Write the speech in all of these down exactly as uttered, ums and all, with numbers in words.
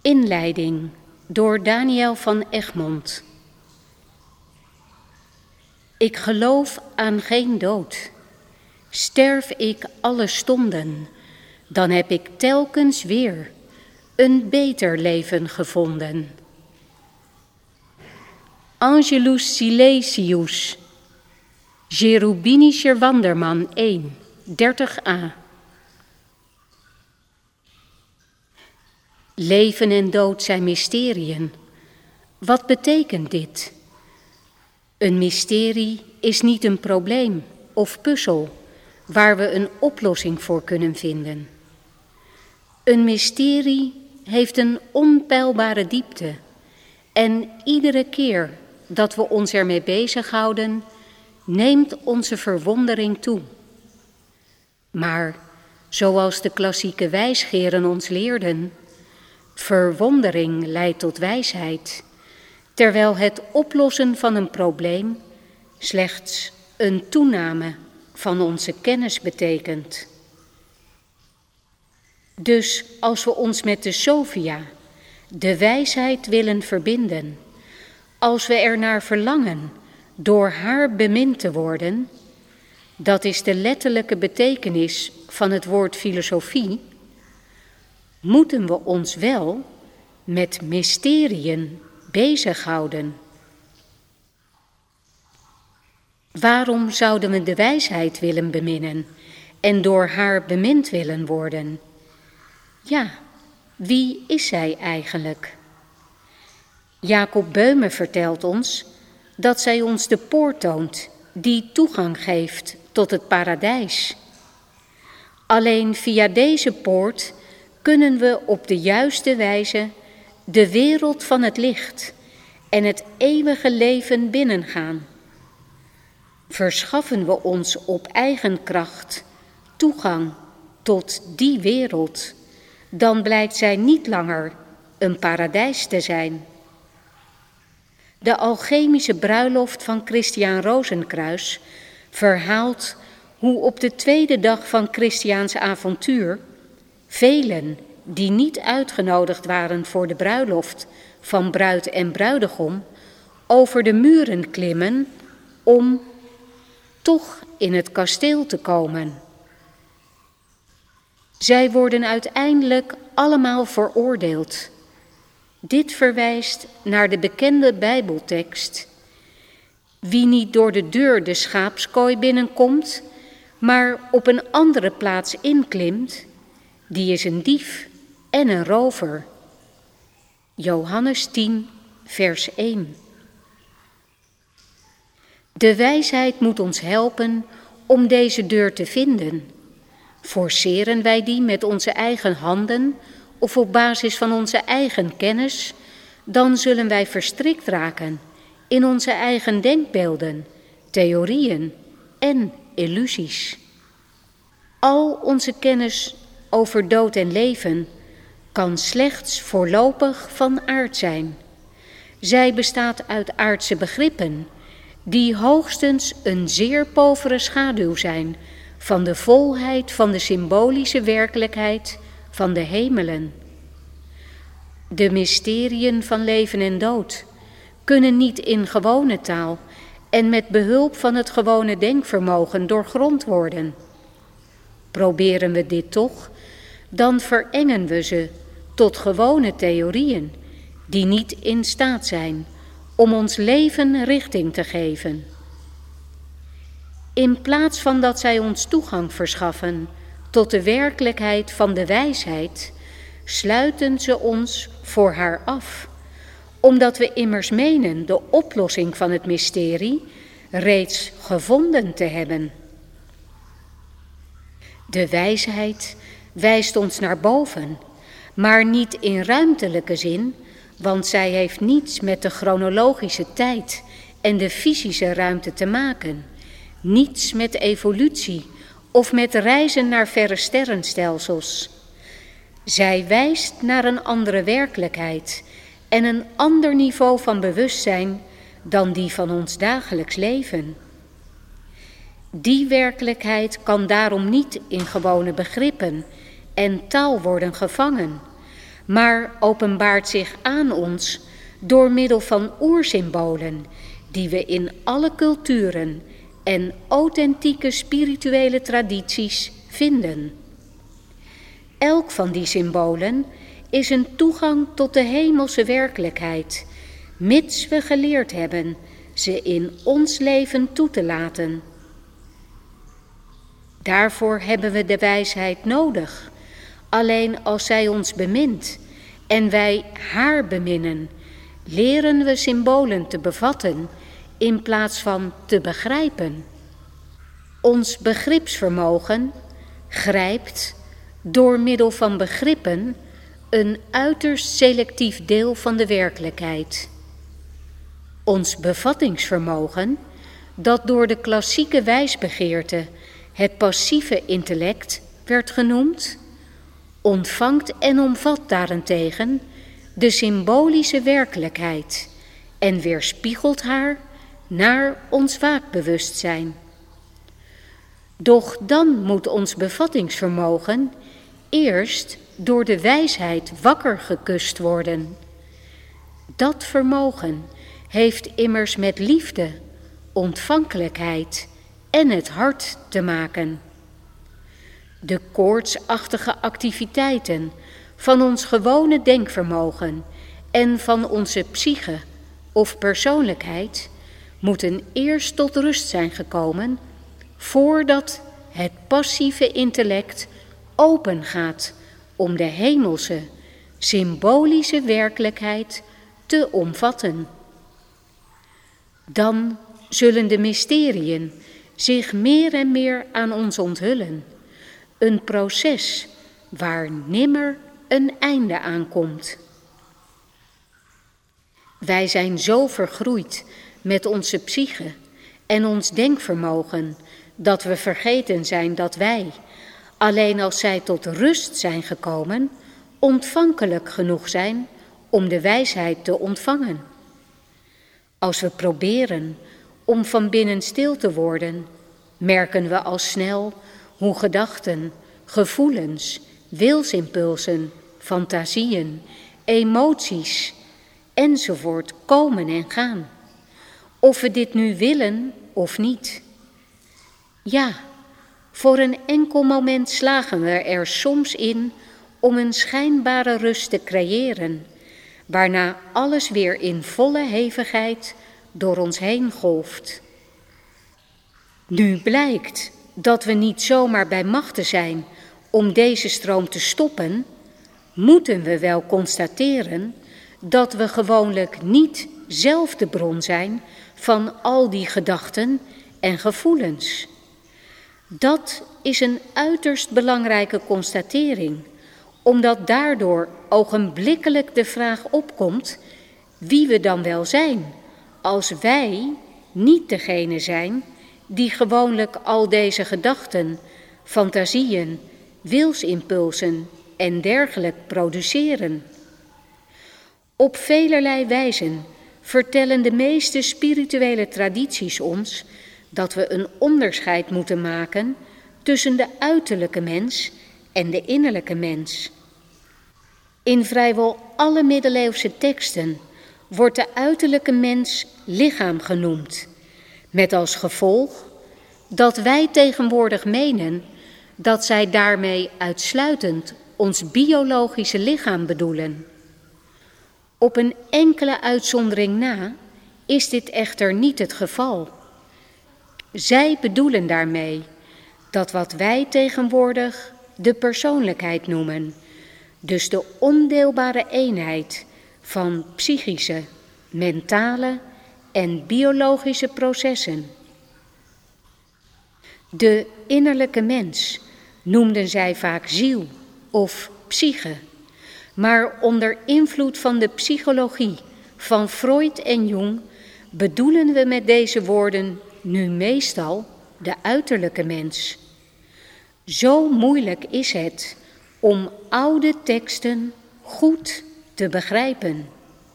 Inleiding door Daniel van Egmond. Ik geloof aan geen dood. Sterf ik alle stonden, dan heb ik telkens weer een beter leven gevonden. Angelus Silesius, Cherubinischer Wanderman één, dertig a. Leven en dood zijn mysteriën. Wat betekent dit? Een mysterie is niet een probleem of puzzel waar we een oplossing voor kunnen vinden. Een mysterie heeft een onpeilbare diepte en iedere keer dat we ons ermee bezighouden, neemt onze verwondering toe. Maar zoals de klassieke wijsgeren ons leerden, verwondering leidt tot wijsheid, terwijl het oplossen van een probleem slechts een toename van onze kennis betekent. Dus als we ons met de Sophia, de wijsheid, willen verbinden, als we ernaar verlangen door haar bemind te worden, dat is de letterlijke betekenis van het woord filosofie, moeten we ons wel met mysteriën bezighouden. Waarom zouden we de wijsheid willen beminnen en door haar bemind willen worden? Ja, wie is zij eigenlijk? Jacob Böhme vertelt ons dat zij ons de poort toont die toegang geeft tot het paradijs. Alleen via deze poort kunnen we op de juiste wijze de wereld van het licht en het eeuwige leven binnengaan. Verschaffen we ons op eigen kracht toegang tot die wereld, dan blijkt zij niet langer een paradijs te zijn. De alchemische bruiloft van Christiaan Rozenkruis verhaalt hoe op de tweede dag van Christiaans avontuur velen die niet uitgenodigd waren voor de bruiloft van bruid en bruidegom over de muren klimmen om toch in het kasteel te komen. Zij worden uiteindelijk allemaal veroordeeld. Dit verwijst naar de bekende Bijbeltekst: wie niet door de deur de schaapskooi binnenkomt, maar op een andere plaats inklimt, die is een dief en een rover. Johannes tien, vers één. De wijsheid moet ons helpen om deze deur te vinden. Forceren wij die met onze eigen handen of op basis van onze eigen kennis, dan zullen wij verstrikt raken in onze eigen denkbeelden, theorieën en illusies. Al onze kennis over dood en leven kan slechts voorlopig van aard zijn. Zij bestaat uit aardse begrippen die hoogstens een zeer povere schaduw zijn van de volheid van de symbolische werkelijkheid van de hemelen. De mysteriën van leven en dood kunnen niet in gewone taal en met behulp van het gewone denkvermogen doorgrond worden. Proberen we dit toch, dan verengen we ze tot gewone theorieën die niet in staat zijn om ons leven richting te geven. In plaats van dat zij ons toegang verschaffen tot de werkelijkheid van de wijsheid, sluiten ze ons voor haar af, omdat we immers menen de oplossing van het mysterie reeds gevonden te hebben. De wijsheid wijst ons naar boven, maar niet in ruimtelijke zin, want zij heeft niets met de chronologische tijd en de fysische ruimte te maken, niets met evolutie of met reizen naar verre sterrenstelsels. Zij wijst naar een andere werkelijkheid en een ander niveau van bewustzijn dan die van ons dagelijks leven. Die werkelijkheid kan daarom niet in gewone begrippen en taal worden gevangen, maar openbaart zich aan ons door middel van oersymbolen die we in alle culturen en authentieke spirituele tradities vinden. Elk van die symbolen is een toegang tot de hemelse werkelijkheid, mits we geleerd hebben ze in ons leven toe te laten. Daarvoor hebben we de wijsheid nodig. Alleen als zij ons bemint en wij haar beminnen, leren we symbolen te bevatten in plaats van te begrijpen. Ons begripsvermogen grijpt door middel van begrippen een uiterst selectief deel van de werkelijkheid. Ons bevattingsvermogen, dat door de klassieke wijsbegeerte het passieve intellect werd genoemd, ontvangt en omvat daarentegen de symbolische werkelijkheid en weerspiegelt haar naar ons waakbewustzijn. Doch dan moet ons bevattingsvermogen eerst door de wijsheid wakker gekust worden. Dat vermogen heeft immers met liefde, ontvankelijkheid en het hart te maken. De koortsachtige activiteiten van ons gewone denkvermogen en van onze psyche of persoonlijkheid moeten eerst tot rust zijn gekomen voordat het passieve intellect open gaat om de hemelse, symbolische werkelijkheid te omvatten. Dan zullen de mysteriën zich meer en meer aan ons onthullen. Een proces waar nimmer een einde aan komt. Wij zijn zo vergroeid met onze psyche en ons denkvermogen dat we vergeten zijn dat wij, alleen als zij tot rust zijn gekomen, ontvankelijk genoeg zijn om de wijsheid te ontvangen. Als we proberen om van binnen stil te worden, merken we al snel hoe gedachten, gevoelens, wilsimpulsen, fantasieën, emoties enzovoort komen en gaan. Of we dit nu willen of niet. Ja, voor een enkel moment slagen we er soms in om een schijnbare rust te creëren, waarna alles weer in volle hevigheid door ons heen golft. Nu blijkt dat we niet zomaar bij machte zijn om deze stroom te stoppen, moeten we wel constateren dat we gewoonlijk niet zelf de bron zijn van al die gedachten en gevoelens. Dat is een uiterst belangrijke constatering, omdat daardoor ogenblikkelijk de vraag opkomt wie we dan wel zijn, als wij niet degene zijn die gewoonlijk al deze gedachten, fantasieën, wilsimpulsen en dergelijke produceren. Op velerlei wijzen vertellen de meeste spirituele tradities ons dat we een onderscheid moeten maken tussen de uiterlijke mens en de innerlijke mens. In vrijwel alle middeleeuwse teksten wordt de uiterlijke mens lichaam genoemd, met als gevolg dat wij tegenwoordig menen dat zij daarmee uitsluitend ons biologische lichaam bedoelen. Op een enkele uitzondering na is dit echter niet het geval. Zij bedoelen daarmee dat wat wij tegenwoordig de persoonlijkheid noemen, dus de ondeelbare eenheid van psychische, mentale en biologische processen. De innerlijke mens noemden zij vaak ziel of psyche, maar onder invloed van de psychologie van Freud en Jung bedoelen we met deze woorden nu meestal de uiterlijke mens. Zo moeilijk is het om oude teksten goed te begrijpen.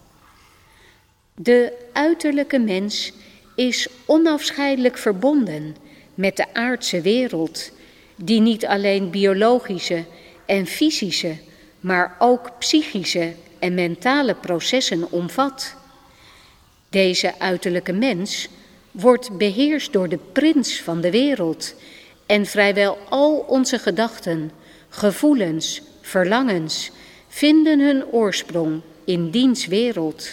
De uiterlijke mens is onafscheidelijk verbonden met de aardse wereld, die niet alleen biologische en fysische, maar ook psychische en mentale processen omvat. Deze uiterlijke mens wordt beheerst door de prins van de wereld en vrijwel al onze gedachten, gevoelens, verlangens vinden hun oorsprong in diens wereld.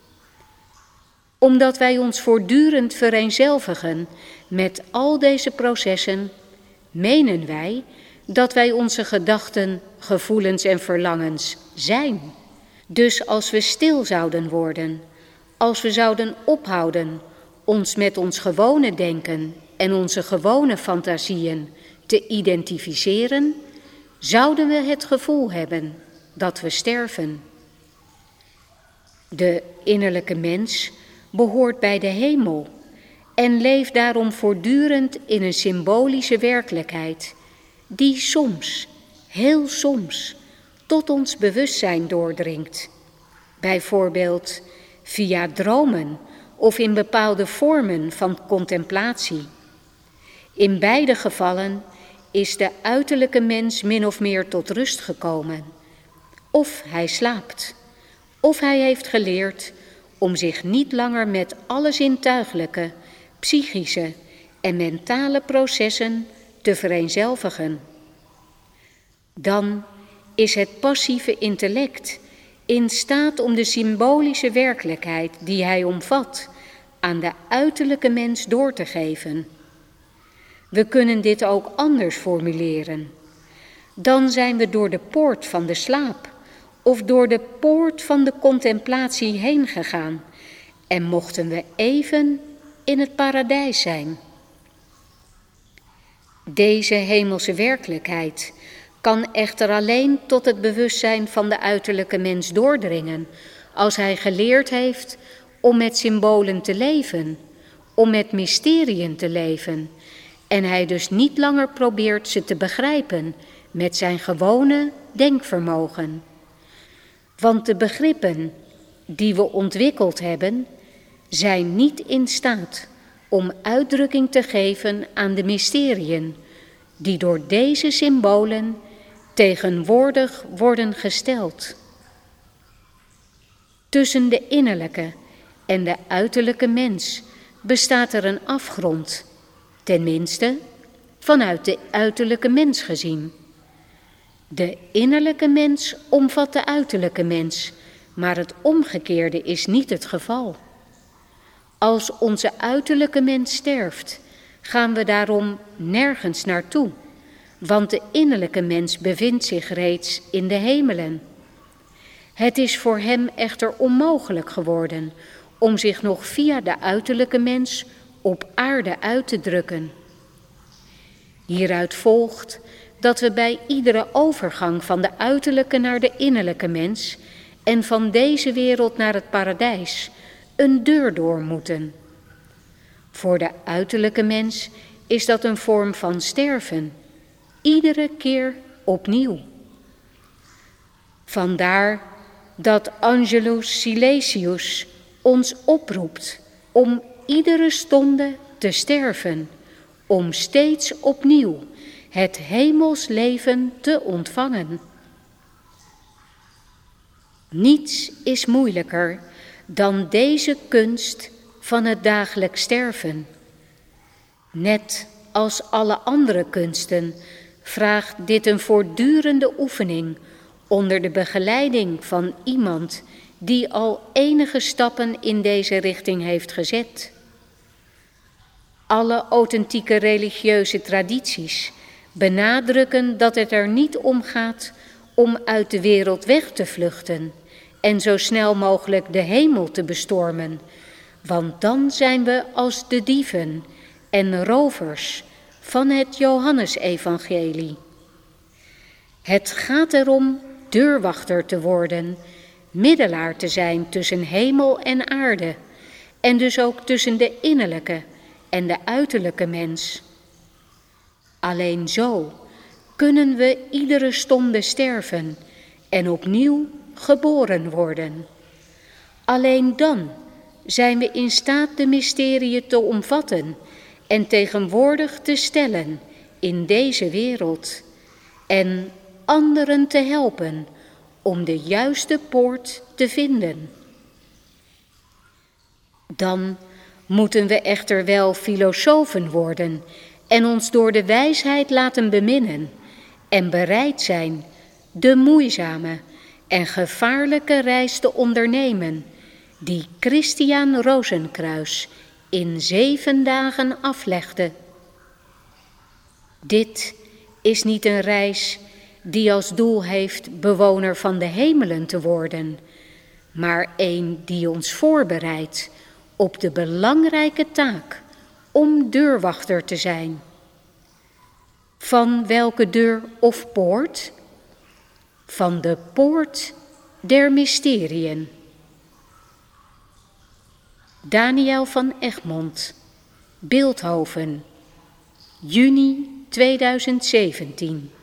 Omdat wij ons voortdurend vereenzelvigen met al deze processen, menen wij dat wij onze gedachten, gevoelens en verlangens zijn. Dus als we stil zouden worden, als we zouden ophouden ons met ons gewone denken en onze gewone fantasieën te identificeren, zouden we het gevoel hebben dat we sterven. De innerlijke mens behoort bij de hemel en leeft daarom voortdurend in een symbolische werkelijkheid die soms, heel soms, tot ons bewustzijn doordringt. Bijvoorbeeld via dromen of in bepaalde vormen van contemplatie. In beide gevallen is de uiterlijke mens min of meer tot rust gekomen. Of hij slaapt, of hij heeft geleerd om zich niet langer met alle zintuiglijke, psychische en mentale processen te vereenzelvigen. Dan is het passieve intellect in staat om de symbolische werkelijkheid die hij omvat aan de uiterlijke mens door te geven. We kunnen dit ook anders formuleren. Dan zijn we door de poort van de slaap of door de poort van de contemplatie heen gegaan en mochten we even in het paradijs zijn. Deze hemelse werkelijkheid kan echter alleen tot het bewustzijn van de uiterlijke mens doordringen als hij geleerd heeft om met symbolen te leven, om met mysteriën te leven en hij dus niet langer probeert ze te begrijpen met zijn gewone denkvermogen. Want de begrippen die we ontwikkeld hebben, zijn niet in staat om uitdrukking te geven aan de mysteriën die door deze symbolen tegenwoordig worden gesteld. Tussen de innerlijke en de uiterlijke mens bestaat er een afgrond, tenminste vanuit de uiterlijke mens gezien. De innerlijke mens omvat de uiterlijke mens, maar het omgekeerde is niet het geval. Als onze uiterlijke mens sterft, gaan we daarom nergens naartoe, want de innerlijke mens bevindt zich reeds in de hemelen. Het is voor hem echter onmogelijk geworden om zich nog via de uiterlijke mens op aarde uit te drukken. Hieruit volgt dat we bij iedere overgang van de uiterlijke naar de innerlijke mens en van deze wereld naar het paradijs een deur door moeten. Voor de uiterlijke mens is dat een vorm van sterven, iedere keer opnieuw. Vandaar dat Angelus Silesius ons oproept om iedere stonde te sterven, om steeds opnieuw het hemels leven te ontvangen. Niets is moeilijker dan deze kunst van het dagelijks sterven. Net als alle andere kunsten vraagt dit een voortdurende oefening onder de begeleiding van iemand die al enige stappen in deze richting heeft gezet. Alle authentieke religieuze tradities benadrukken dat het er niet om gaat om uit de wereld weg te vluchten en zo snel mogelijk de hemel te bestormen, want dan zijn we als de dieven en rovers van het Johannesevangelie. Het gaat erom deurwachter te worden, middelaar te zijn tussen hemel en aarde en dus ook tussen de innerlijke en de uiterlijke mens. Alleen zo kunnen we iedere stonde sterven en opnieuw geboren worden. Alleen dan zijn we in staat de mysteriën te omvatten en tegenwoordig te stellen in deze wereld en anderen te helpen om de juiste poort te vinden. Dan moeten we echter wel filosofen worden en ons door de wijsheid laten beminnen en bereid zijn de moeizame en gevaarlijke reis te ondernemen die Christiaan Rozenkruis in zeven dagen aflegde. Dit is niet een reis die als doel heeft bewoner van de hemelen te worden, maar een die ons voorbereidt op de belangrijke taak om deurwachter te zijn. Van welke deur of poort? Van de poort der mysteriën. Daniel van Egmond, Bilthoven, juni tweeduizend zeventien.